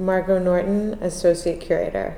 Margot Norton, Associate Curator.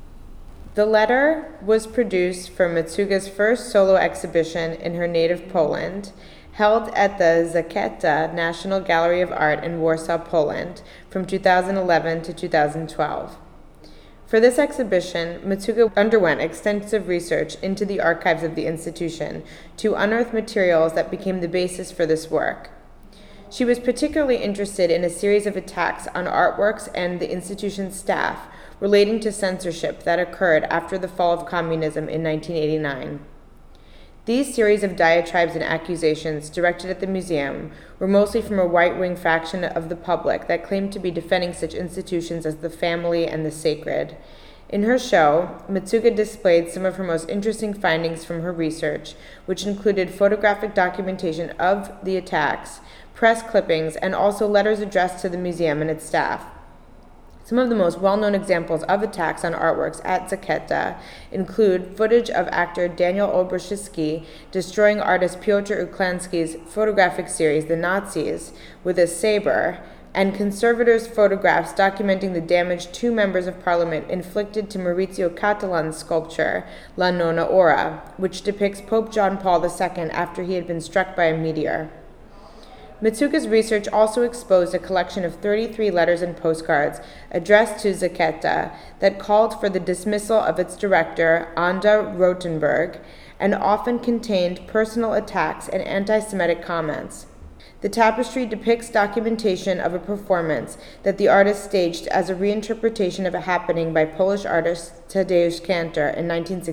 The letter was produced for Matuga's first solo exhibition in her native Poland, held at the Zakieta National Gallery of Art in Warsaw, Poland, from 2011 to 2012. For this exhibition, Matuga underwent extensive research into the archives of the institution to unearth materials that became the basis for this work. She was particularly interested in a series of attacks on artworks and the institution's staff relating to censorship that occurred after the fall of communism in 1989. These series of diatribes and accusations directed at the museum were mostly from a right-wing faction of the public that claimed to be defending such institutions as the family and the sacred. In her show, Matuga displayed some of her most interesting findings from her research, which included photographic documentation of the attacks, press clippings, and also letters addressed to the museum and its staff. Some of the most well-known examples of attacks on artworks at Zakieta include footage of actor Daniel Olbrzysky destroying artist Piotr Uklański's photographic series, The Nazis, with a saber, and conservators' photographs documenting the damage two members of parliament inflicted to Maurizio Catalan's sculpture, La Nona Ora, which depicts Pope John Paul II after he had been struck by a meteor. Matuga's research also exposed a collection of 33 letters and postcards addressed to Zakieta that called for the dismissal of its director, Anda Rotenberg, and often contained personal attacks and anti-Semitic comments. The tapestry depicts documentation of a performance that the artist staged as a reinterpretation of a happening by Polish artist Tadeusz Kantor in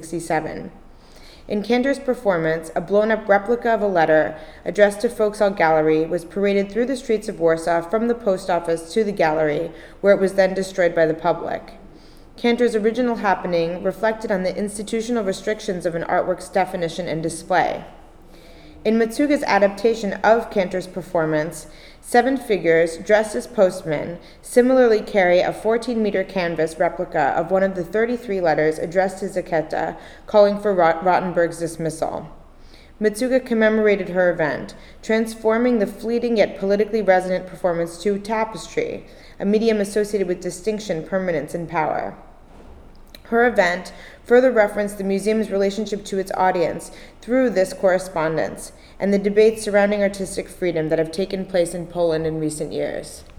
1967. In Kantor's performance, a blown-up replica of a letter addressed to Folksal Gallery was paraded through the streets of Warsaw from the post office to the gallery, where it was then destroyed by the public. Kantor's original happening reflected on the institutional restrictions of an artwork's definition and display. In Matuga's adaptation of Kantor's performance, 7 figures dressed as postmen similarly carry a 14-meter canvas replica of one of the 33 letters addressed to Zakieta, calling for Rotenberg's dismissal. Matuga commemorated her event, transforming the fleeting yet politically resonant performance to tapestry, a medium associated with distinction, permanence, and power. Her event further referenced the museum's relationship to its audience through this correspondence and the debates surrounding artistic freedom that have taken place in Poland in recent years.